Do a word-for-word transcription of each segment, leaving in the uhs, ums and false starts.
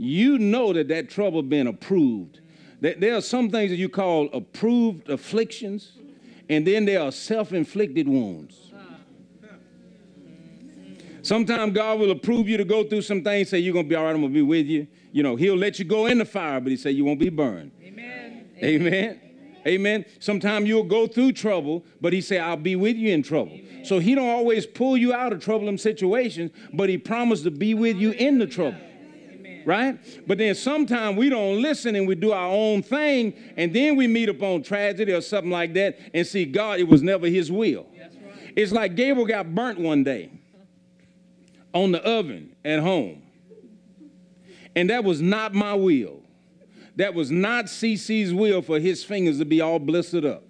you know that that trouble been approved. There are some things that you call approved afflictions, and then there are self-inflicted wounds. Sometimes God will approve you to go through some things, say you're going to be all right, I'm going to be with you. You know, he'll let you go in the fire, but he say you won't be burned. Amen. Amen. Amen. Amen. Sometimes you'll go through trouble, but he say, I'll be with you in trouble. Amen. So he don't always pull you out of troubling situations, but he promised to be with you in the trouble. Amen. Right? But then sometimes we don't listen and we do our own thing, and then we meet upon tragedy or something like that and see God, it was never his will. That's right. It's like Gabriel got burnt one day on the oven at home. And that was not my will. That was not C C's will for his fingers to be all blistered up.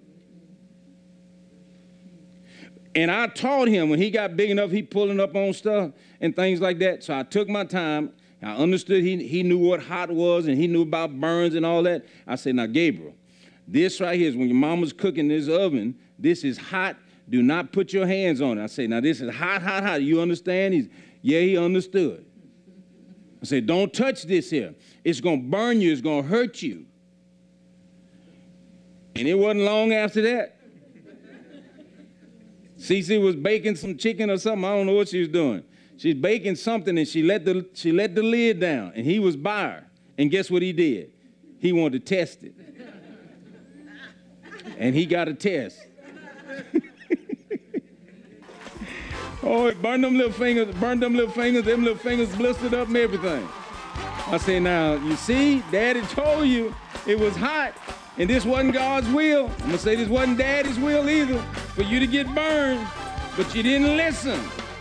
And I taught him when he got big enough, he pulling up on stuff and things like that. So I took my time. I understood he, he knew what hot was and he knew about burns and all that. I said, now, Gabriel, this right here is when your mama's cooking this oven. This is hot. Do not put your hands on it. I said, now, this is hot, hot, hot. You understand? He's, yeah, he understood. I said, don't touch this here. It's going to burn you. It's going to hurt you. And it wasn't long after that. Cece was baking some chicken or something. I don't know what she was doing. She's baking something, and she let the she let the lid down, and he was by her. And guess what he did? He wanted to test it. And he got a test. Oh, it burned them little fingers, burned them little fingers, them little fingers blistered up and everything. I say, now, you see, Daddy told you it was hot, and this wasn't God's will. I'm going to say this wasn't Daddy's will either, for you to get burned, but you didn't listen.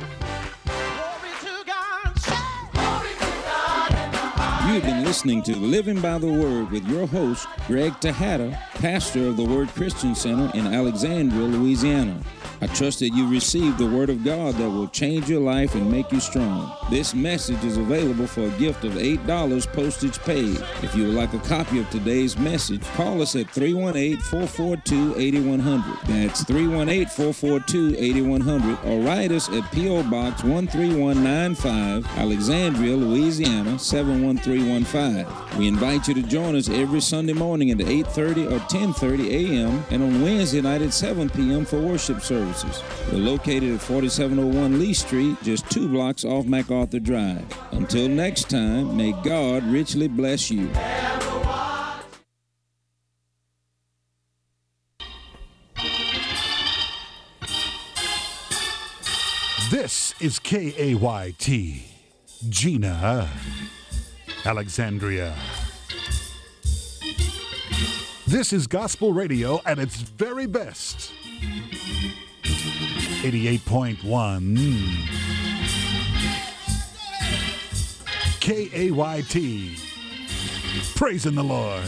You've been listening to Living by the Word with your host, Greg Tejada, pastor of the Word Christian Center in Alexandria, Louisiana. I trust that you received the Word of God that will change your life and make you strong. This message is available for a gift of eight dollars postage paid. If you would like a copy of today's message, call us at three one eight, four four two, eight one zero zero. That's three one eight, four four two, eight one zero zero, or write us at P O Box one three one nine five, Alexandria, Louisiana, seven one three one five. We invite you to join us every Sunday morning at eight thirty or ten thirty a m and on Wednesday night at seven p m for worship services. We're located at forty-seven oh one Lee Street, just two blocks off MacArthur Drive. Until next time, may God richly bless you. This is K A Y T, Gina, Alexandria. This is gospel radio at its very best. eighty-eight point one K A Y T, praising the Lord.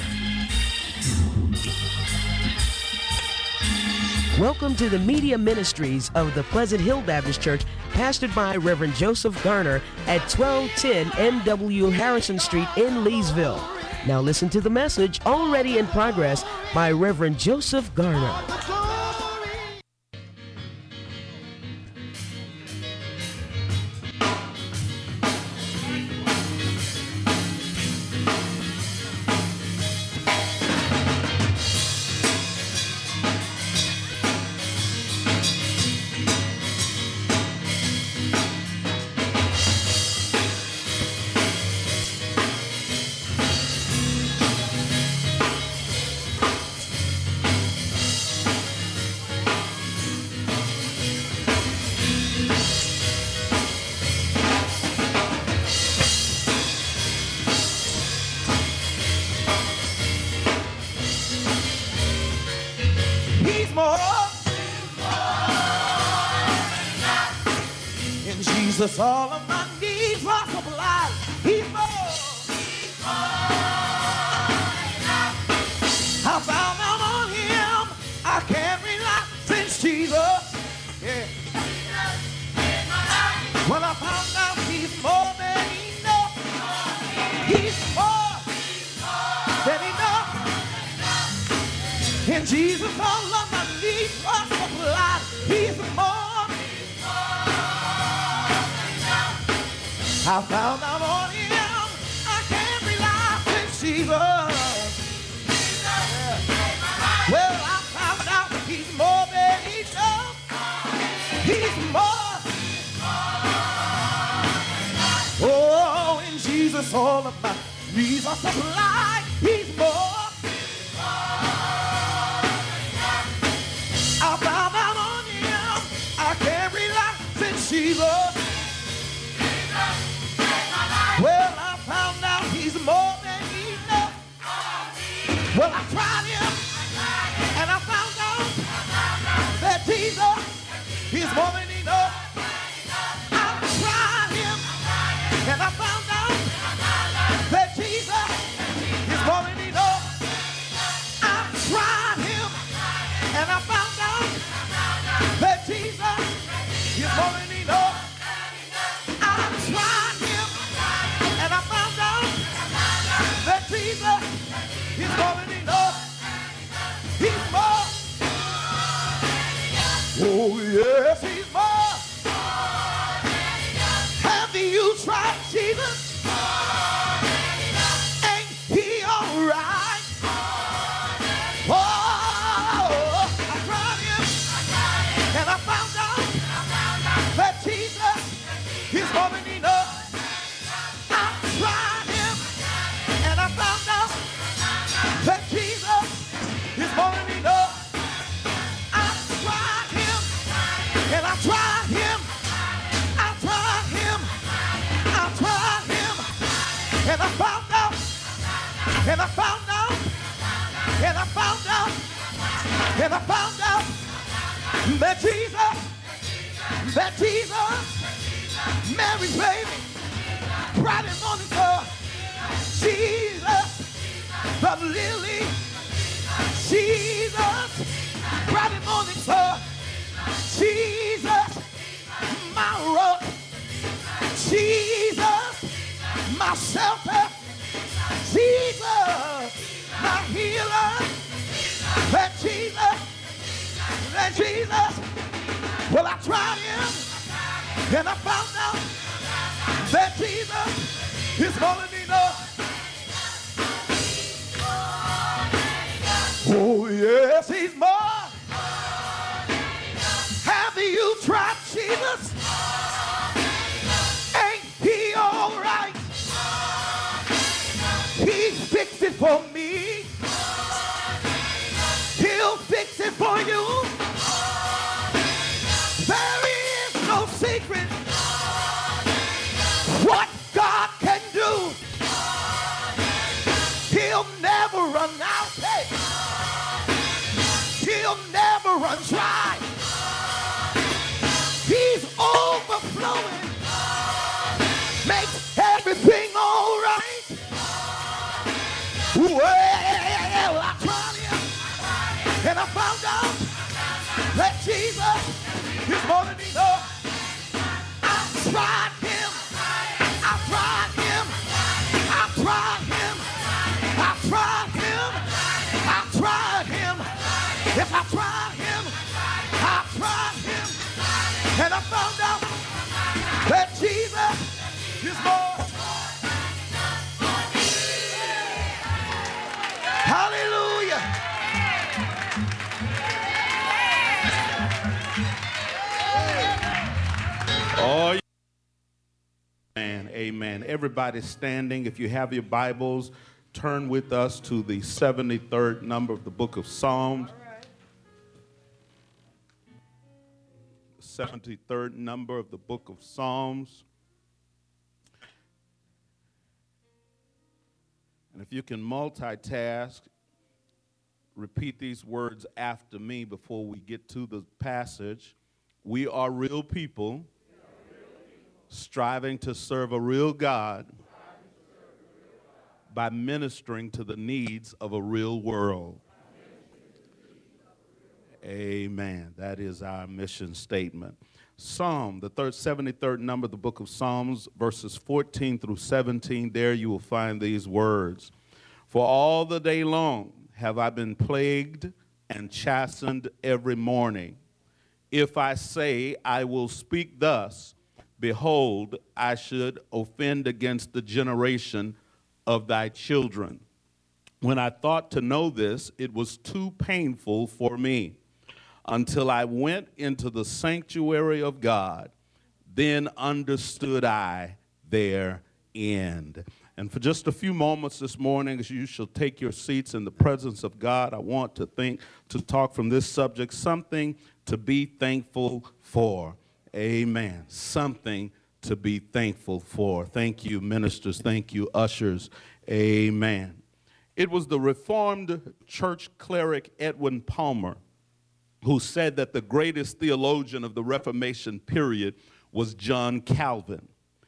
Welcome to the media ministries of the Pleasant Hill Baptist Church, pastored by Reverend Joseph Garner at twelve ten N W Harrison Street in Leesville. Now listen to the message already in progress by Reverend Joseph Garner. Jesus, all of my needs are supplied. He's more. He's more enough. I found out on him. I can't rely since Jesus. Yeah. Jesus in my life. When I found out he's more than enough. He's more, he's more than enough. In Jesus, all of my needs are supplied. He's more. I found out on him, I can't Jesus. Well, I found out he's more than enough. He's more. Oh, in Jesus, all of my needs are supplied. He's more. I found out on him. I can't rely on Jesus. Well, I found out he's more than enough. Well, I tried him, and I found out that Jesus is more than enough. I tried him, and I found out that Jesus is more than enough. I tried him, and I found out that Jesus is more than enough. I tried him, and I found out that Jesus is more than enough. He's more. Oh, yes, he's more. Have you tried Jesus? Ain't he all right? Oh, I tried him, and I found out that Jesus is more than enough. I tried him, and I found out that Jesus is more than enough. I tried him, and I tried him, I tried him, I tried him, and I found out, and I found out, and I found out, and I found out that Jesus, that Jesus, Mary's baby, bright and morning star, Jesus, the lily, Jesus, bright and morning star, Jesus, my rock, Jesus, my shelter, Jesus, my healer, that Jesus, that Jesus. Well, I tried him, and I found out that Jesus is more than enough. Oh, yes, he's more. Have you tried Jesus? Ain't he all right? He fixed it for me. He'll fix it for you. There is no secret what God can do. He'll never run out. Hey. He'll never run dry. He's overflowing. Makes everything all right. Well, I tried him, and I found out that Jesus is more than enough. I tried him. I tried him. I tried him. I tried him. I tried him. Yes, I tried him. I tried him. And I found out that Jesus is more. Hallelujah. Oh, amen, amen. Everybody standing. If you have your Bibles, turn with us to the seventy-third number of the book of Psalms. seventy-third number of the book of Psalms. And if you can multitask, repeat these words after me before we get to the passage. We are real people striving to serve a real God by ministering to the needs of a real world. Amen. That is our mission statement. Psalm, the third, seventy-third number of the book of Psalms, verses fourteen through seventeen, there you will find these words. For all the day long have I been plagued and chastened every morning. If I say I will speak thus, behold, I should offend against the generation of thy children. When I thought to know this, it was too painful for me until I went into the sanctuary of God. Then understood I their end. And for just a few moments this morning, as you shall take your seats in the presence of God, I want to think, to talk from this subject, something to be thankful for. Amen. Something to be thankful for. Thank you, ministers. Thank you, ushers. Amen. It was the Reformed church cleric Edwin Palmer who said that the greatest theologian of the Reformation period was John Calvin.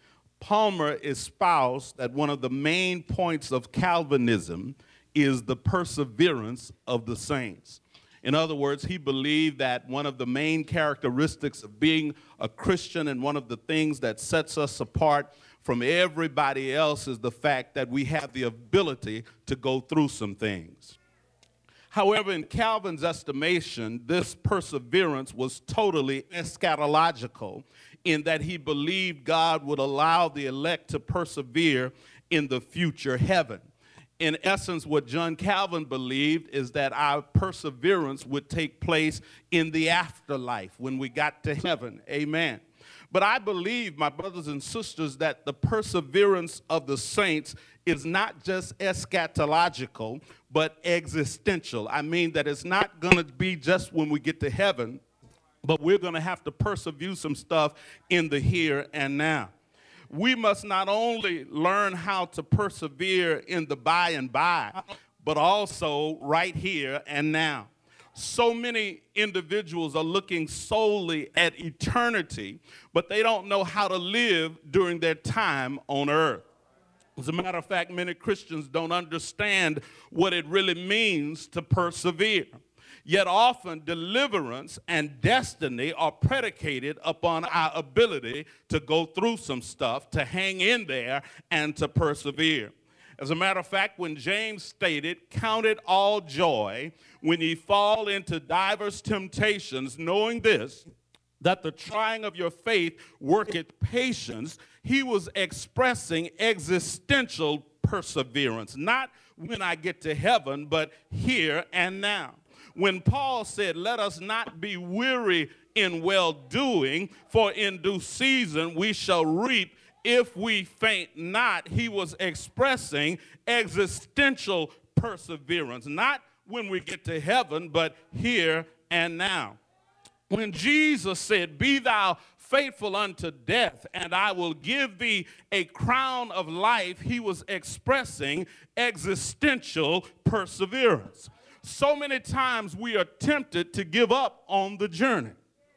Palmer espoused that one of the main points of Calvinism is the perseverance of the saints. In other words, he believed that one of the main characteristics of being a Christian and one of the things that sets us apart from everybody else is the fact that we have the ability to go through some things. However, in Calvin's estimation, this perseverance was totally eschatological in that he believed God would allow the elect to persevere in the future heaven. In essence, what John Calvin believed is that our perseverance would take place in the afterlife when we got to heaven. Amen. But I believe, my brothers and sisters, that the perseverance of the saints is not just eschatological, but existential. I mean that it's not going to be just when we get to heaven, but we're going to have to persevere some stuff in the here and now. We must not only learn how to persevere in the by and by, but also right here and now. So many individuals are looking solely at eternity, but they don't know how to live during their time on earth. As a matter of fact, many Christians don't understand what it really means to persevere. Yet often deliverance and destiny are predicated upon our ability to go through some stuff, to hang in there, and to persevere. As a matter of fact, when James stated, "Count it all joy when ye fall into divers temptations, knowing this, that the trying of your faith worketh patience," he was expressing existential perseverance, not when I get to heaven, but here and now. When Paul said, "Let us not be weary in well-doing, for in due season we shall reap if we faint not," he was expressing existential perseverance, not when we get to heaven, but here and now. When Jesus said, "Be thou faithful unto death, and I will give thee a crown of life," he was expressing existential perseverance. So many times we are tempted to give up on the journey.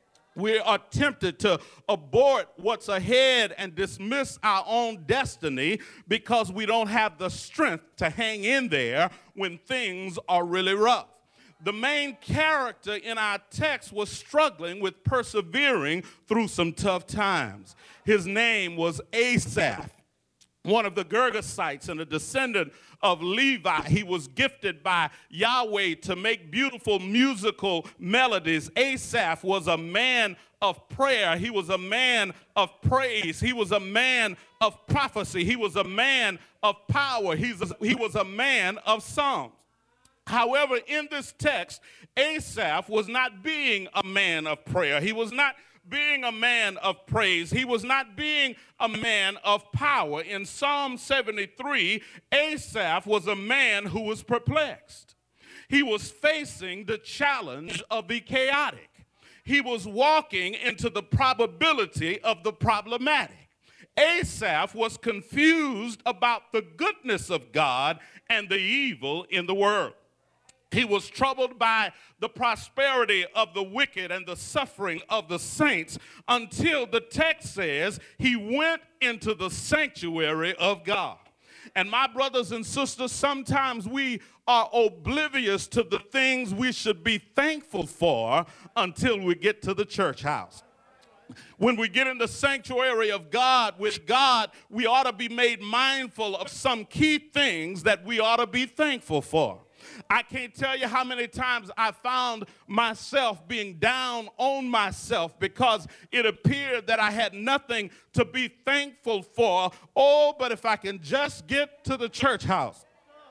We are tempted to abort what's ahead and dismiss our own destiny because we don't have the strength to hang in there when things are really rough. The main character in our text was struggling with persevering through some tough times. His name was Asaph, one of the Gergesites and a descendant of Levi. He was gifted by Yahweh to make beautiful musical melodies. Asaph was a man of prayer. He was a man of praise. He was a man of prophecy. He was a man of power. He's a, he was a man of songs. However, in this text, Asaph was not being a man of prayer. He was not being a man of praise. He was not being a man of power. In Psalm seventy-three, Asaph was a man who was perplexed. He was facing the challenge of the chaotic. He was walking into the probability of the problematic. Asaph was confused about the goodness of God and the evil in the world. He was troubled by the prosperity of the wicked and the suffering of the saints until the text says he went into the sanctuary of God. And my brothers and sisters, sometimes we are oblivious to the things we should be thankful for until we get to the church house. When we get in the sanctuary of God with God, we ought to be made mindful of some key things that we ought to be thankful for. I can't tell you how many times I found myself being down on myself because it appeared that I had nothing to be thankful for. Oh, but if I can just get to the church house.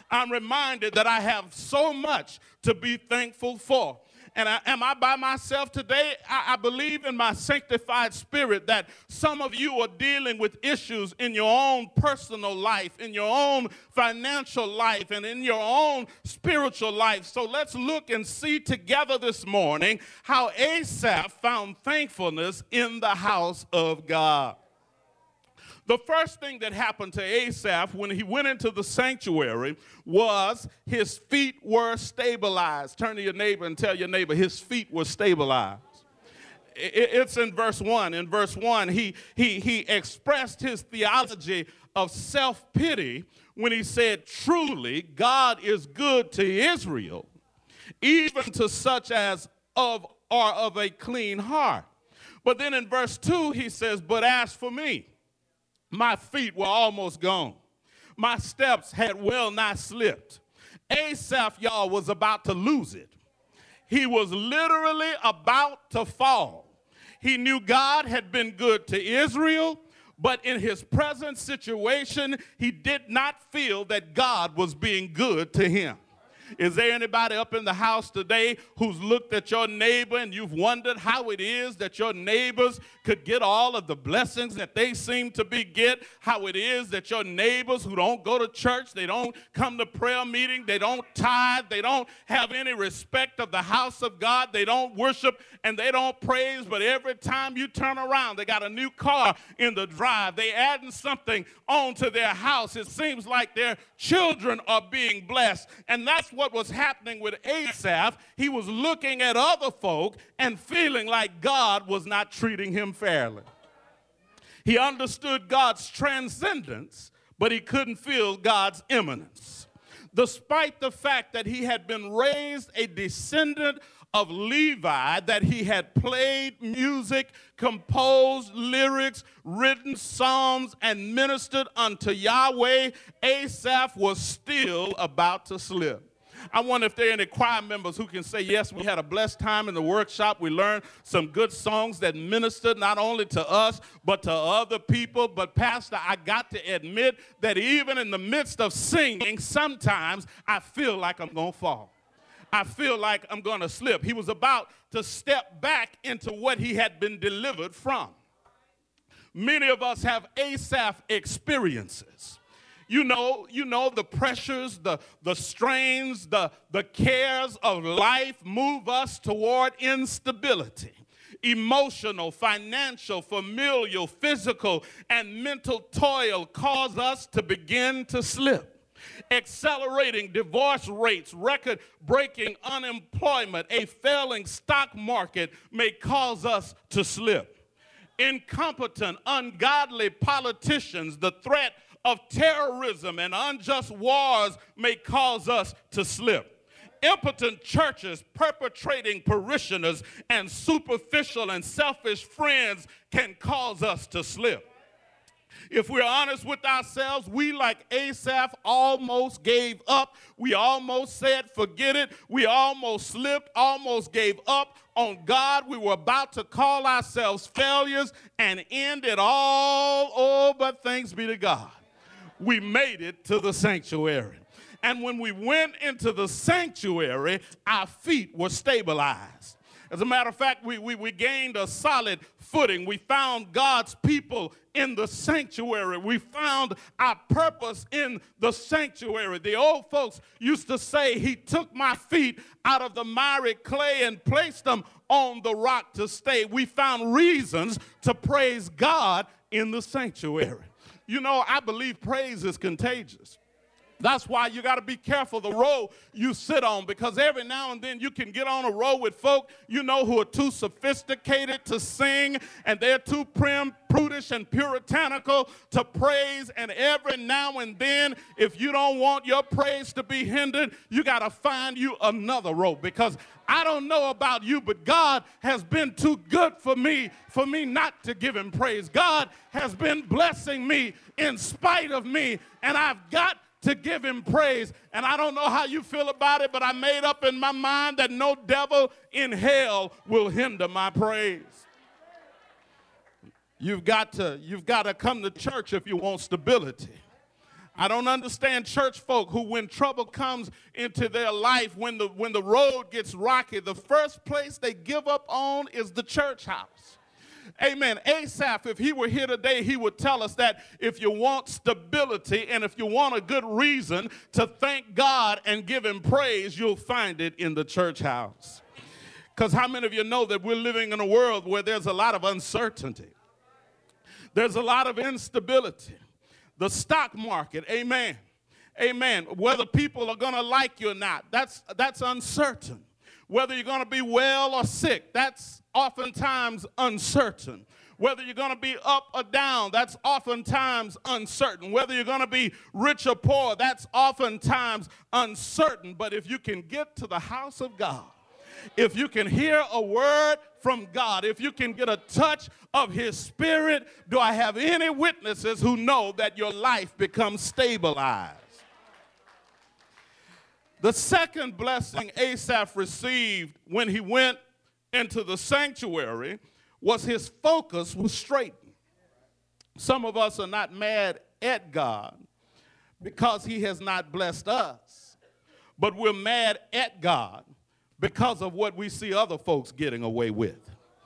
I'm reminded that I have so much to be thankful for. And I, am I by myself today? I, I believe in my sanctified spirit that some of you are dealing with issues in your own personal life, in your own financial life, and in your own spiritual life. So let's look and see together this morning how Asaph found thankfulness in the house of God. The first thing that happened to Asaph when he went into the sanctuary was his feet were stabilized. Turn to your neighbor and tell your neighbor his feet were stabilized. It's in verse one. In verse one, he, he, he expressed his theology of self-pity when he said, truly, God is good to Israel, even to such as of are of a clean heart. But then in verse two, he says, but as for me, my feet were almost gone. My steps had well nigh slipped. Asaph, y'all, was about to lose it. He was literally about to fall. He knew God had been good to Israel, but in his present situation, he did not feel that God was being good to him. Is there anybody up in the house today who's looked at your neighbor and you've wondered how it is that your neighbors could get all of the blessings that they seem to be get? How it is that your neighbors who don't go to church, they don't come to prayer meeting, they don't tithe, they don't have any respect of the house of God, they don't worship and they don't praise, but every time you turn around, they got a new car in the drive. They adding something onto their house. It seems like their children are being blessed. And that's what was happening with Asaph. He was looking at other folk and feeling like God was not treating him fairly. He understood God's transcendence, but he couldn't feel God's immanence. Despite the fact that he had been raised a descendant of Levi, that he had played music, composed lyrics, written psalms, and ministered unto Yahweh, Asaph was still about to slip. I wonder if there are any choir members who can say, yes, we had a blessed time in the workshop. We learned some good songs that ministered not only to us, but to other people. But Pastor, I got to admit that even in the midst of singing, sometimes I feel like I'm going to fall. I feel like I'm going to slip. He was about to step back into what he had been delivered from. Many of us have Asaph experiences. You know, you know, the pressures, the, the strains, the, the cares of life move us toward instability. Emotional, financial, familial, physical, and mental toil cause us to begin to slip. Accelerating divorce rates, record-breaking unemployment, a failing stock market may cause us to slip. Incompetent, ungodly politicians, the threat of terrorism and unjust wars may cause us to slip. Impotent churches perpetrating parishioners and superficial and selfish friends can cause us to slip. If we're honest with ourselves, we, like Asaph, almost gave up. We almost said, forget it. We almost slipped, almost gave up on God. We were about to call ourselves failures and end it all. Oh, but thanks be to God. We made it to the sanctuary. And when we went into the sanctuary, our feet were stabilized. As a matter of fact, we, we, we gained a solid footing. We found God's people in the sanctuary. We found our purpose in the sanctuary. The old folks used to say, he took my feet out of the miry clay and placed them on the rock to stay. We found reasons to praise God in the sanctuary. You know, I believe praise is contagious. That's why you got to be careful the road you sit on, because every now and then you can get on a road with folk, you know, who are too sophisticated to sing, and they're too prim, prudish, and puritanical to praise. And every now and then, if you don't want your praise to be hindered, you got to find you another road, because I don't know about you, but God has been too good for me, for me not to give him praise. God has been blessing me in spite of me, and I've got to give him praise. And I don't know how you feel about it, but I made up in my mind that no devil in hell will hinder my praise. You've got to, you've got to come to church if you want stability. I don't understand church folk who, when trouble comes into their life, when the, when the road gets rocky, the first place they give up on is the church house. Amen. Asaph, if he were here today, he would tell us that if you want stability and if you want a good reason to thank God and give him praise, you'll find it in the church house. Because how many of you know that we're living in a world where there's a lot of uncertainty? There's a lot of instability. The stock market, amen, amen, whether people are going to like you or not, that's, that's uncertain. Whether you're going to be well or sick, that's oftentimes uncertain. Whether you're going to be up or down, that's oftentimes uncertain. Whether you're going to be rich or poor, that's oftentimes uncertain. But if you can get to the house of God, if you can hear a word from God, if you can get a touch of his spirit, do I have any witnesses who know that your life becomes stabilized? The second blessing Asaph received when he went into the sanctuary was his focus was straightened. Some of us are not mad at God because he has not blessed us, but we're mad at God because of what we see other folks getting away with.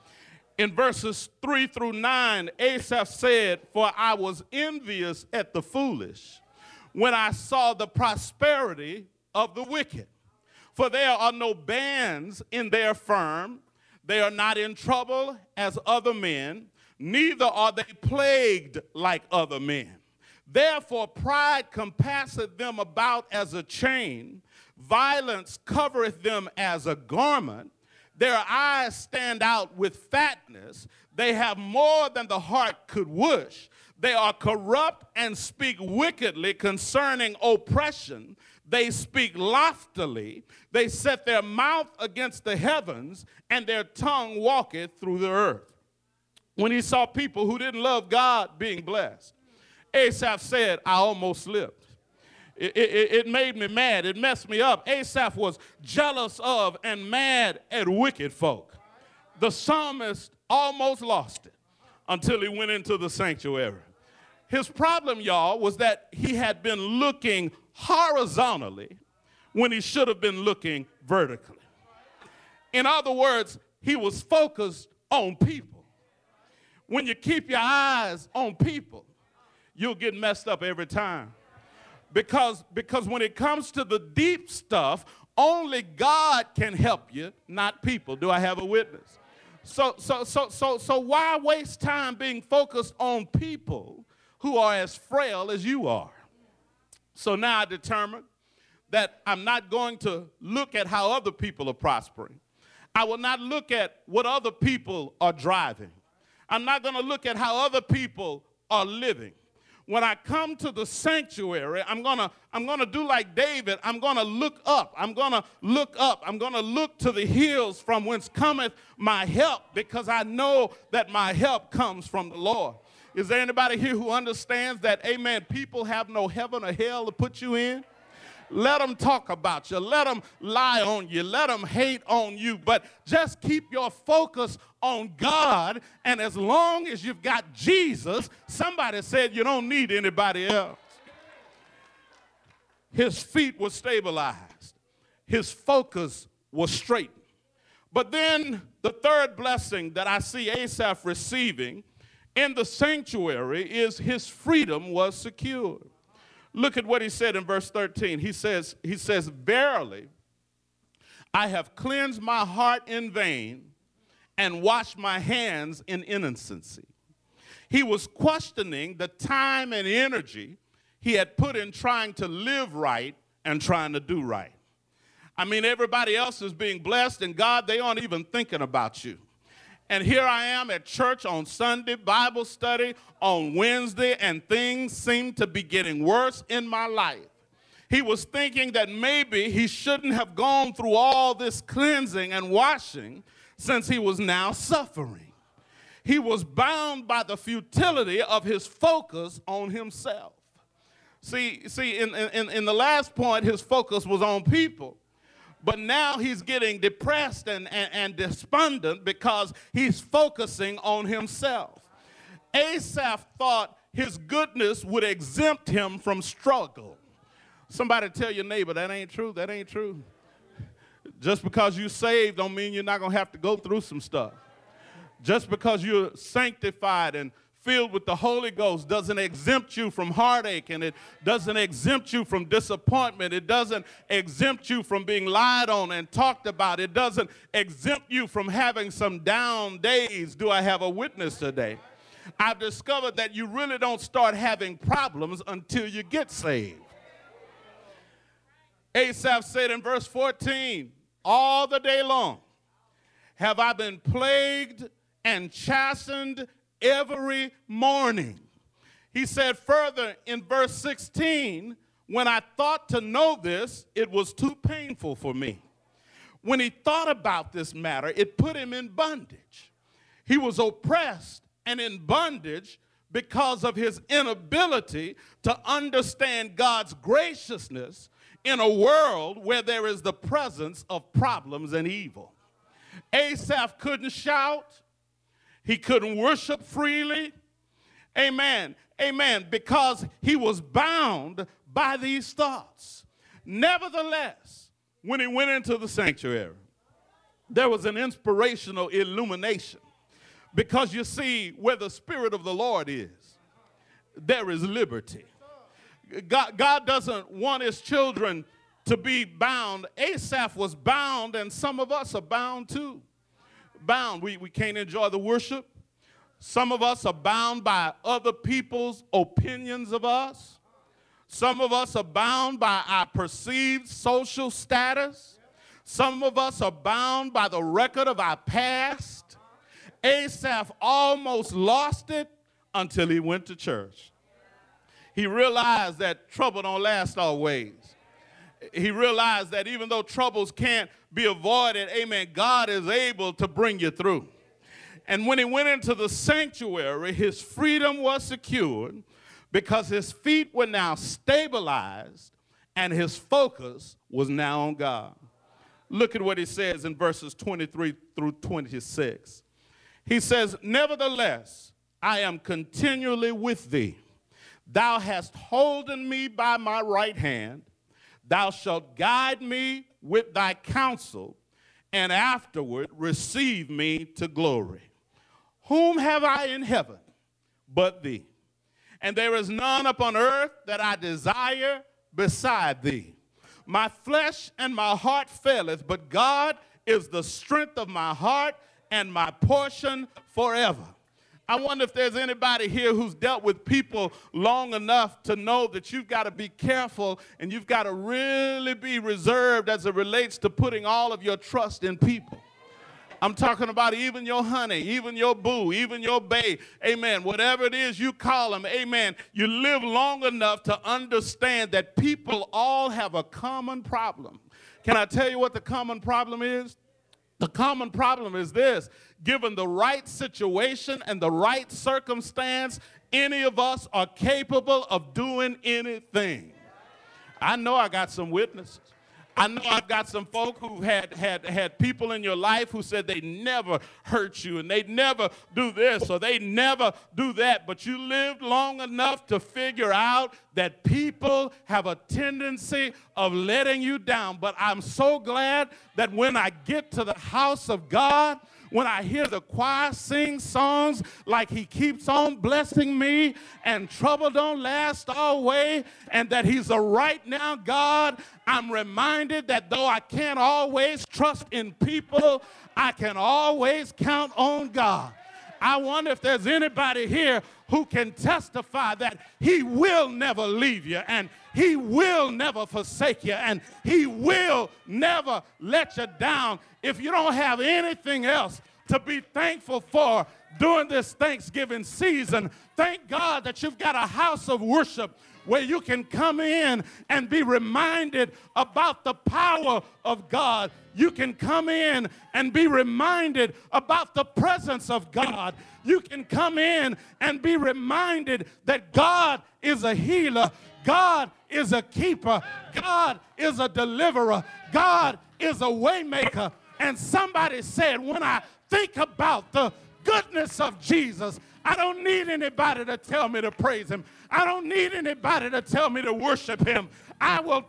In verses three through nine, Asaph said, "For I was envious at the foolish when I saw the prosperity of the wicked. For there are no bands in their firm. They are not in trouble as other men, neither are they plagued like other men. Therefore pride compasseth them about as a chain. Violence covereth them as a garment. Their eyes stand out with fatness. They have more than the heart could wish. They are corrupt and speak wickedly concerning oppression. They speak loftily. They set their mouth against the heavens, and their tongue walketh through the earth." When he saw people who didn't love God being blessed, Asaph said, "I almost slipped. It, it, it made me mad. It messed me up." Asaph was jealous of and mad at wicked folk. The psalmist almost lost it until he went into the sanctuary. His problem, y'all, was that he had been looking horizontally when he should have been looking vertically. In other words, he was focused on people. When you keep your eyes on people, you'll get messed up every time. Because, because when it comes to the deep stuff, only God can help you, not people. Do I have a witness? So, so, so, so, so why waste time being focused on people who are as frail as you are? So now I determined that I'm not going to look at how other people are prospering. I will not look at what other people are driving. I'm not going to look at how other people are living. When I come to the sanctuary, I'm going to I'm going to do like David. I'm going to look up. I'm going to look up. I'm going to look to the hills from whence cometh my help, because I know that my help comes from the Lord. Is there anybody here who understands that, amen, people have no heaven or hell to put you in? Let them talk about you. Let them lie on you. Let them hate on you. But just keep your focus on God. And as long as you've got Jesus, somebody said you don't need anybody else. His feet were stabilized. His focus was straightened. But then the third blessing that I see Asaph receiving in the sanctuary is his freedom was secured. Look at what he said in verse thirteen. He says, he says, "Verily, I have cleansed my heart in vain and washed my hands in innocency." He was questioning the time and energy he had put in trying to live right and trying to do right. I mean, everybody else is being blessed, and God, they aren't even thinking about you. And here I am at church on Sunday, Bible study on Wednesday, and things seem to be getting worse in my life. He was thinking that maybe he shouldn't have gone through all this cleansing and washing since he was now suffering. He was bound by the futility of his focus on himself. See, see, in, in, in the last point, his focus was on people. But now he's getting depressed and, and, and despondent because he's focusing on himself. Asaph thought his goodness would exempt him from struggle. Somebody tell your neighbor, that ain't true, that ain't true. Just because you're saved don't mean you're not going to have to go through some stuff. Just because you're sanctified and filled with the Holy Ghost doesn't exempt you from heartache, and it doesn't exempt you from disappointment. It doesn't exempt you from being lied on and talked about. It doesn't exempt you from having some down days. Do I have a witness today? I've discovered that you really don't start having problems until you get saved. Asaph said in verse fourteen, all the day long have I been plagued and chastened every morning. He said further in verse sixteen, when I thought to know this, it was too painful for me. When he thought about this matter, it put him in bondage. He was oppressed and in bondage because of his inability to understand God's graciousness in a world where there is the presence of problems and evil. Asaph couldn't shout. He couldn't worship freely. Amen. Amen. Because he was bound by these thoughts. Nevertheless, when he went into the sanctuary, there was an inspirational illumination. Because you see, where the Spirit of the Lord is, there is liberty. God, God doesn't want his children to be bound. Asaph was bound, and some of us are bound too. Bound. We, we can't enjoy the worship. Some of us are bound by other people's opinions of us. Some of us are bound by our perceived social status. Some of us are bound by the record of our past. Asaph almost lost it until he went to church. He realized that trouble don't last always. He realized that even though troubles can't be avoided, amen, God is able to bring you through. And when he went into the sanctuary, his freedom was secured because his feet were now stabilized and his focus was now on God. Look at what he says in verses twenty-three through twenty-six. He says, nevertheless, I am continually with thee. Thou hast holden me by my right hand. Thou shalt guide me with thy counsel, and afterward receive me to glory. Whom have I in heaven but thee? And there is none upon earth that I desire beside thee. My flesh and my heart faileth, but God is the strength of my heart and my portion forever. I wonder if there's anybody here who's dealt with people long enough to know that you've got to be careful and you've got to really be reserved as it relates to putting all of your trust in people. I'm talking about even your honey, even your boo, even your bae, amen, whatever it is you call them, amen. You live long enough to understand that people all have a common problem. Can I tell you what the common problem is? The common problem is this: given the right situation and the right circumstance, any of us are capable of doing anything. I know I got some witnesses. I know I've got some folk who had, had, had people in your life who said they never hurt you and they never do this or they never do that, but you lived long enough to figure out that people have a tendency of letting you down. But I'm so glad that when I get to the house of God, when I hear the choir sing songs like he keeps on blessing me and trouble don't last always and that he's a right now God, I'm reminded that though I can't always trust in people, I can always count on God. I wonder if there's anybody here who can testify that he will never leave you and he will never forsake you and he will never let you down. If you don't have anything else to be thankful for during this Thanksgiving season, thank God that you've got a house of worship where you can come in and be reminded about the power of God. You can come in and be reminded about the presence of God. You can come in and be reminded that God is a healer. God is a keeper. God is a deliverer. God is a waymaker. And somebody said, when I think about the goodness of Jesus, I don't need anybody to tell me to praise him. I don't need anybody to tell me to worship him. I will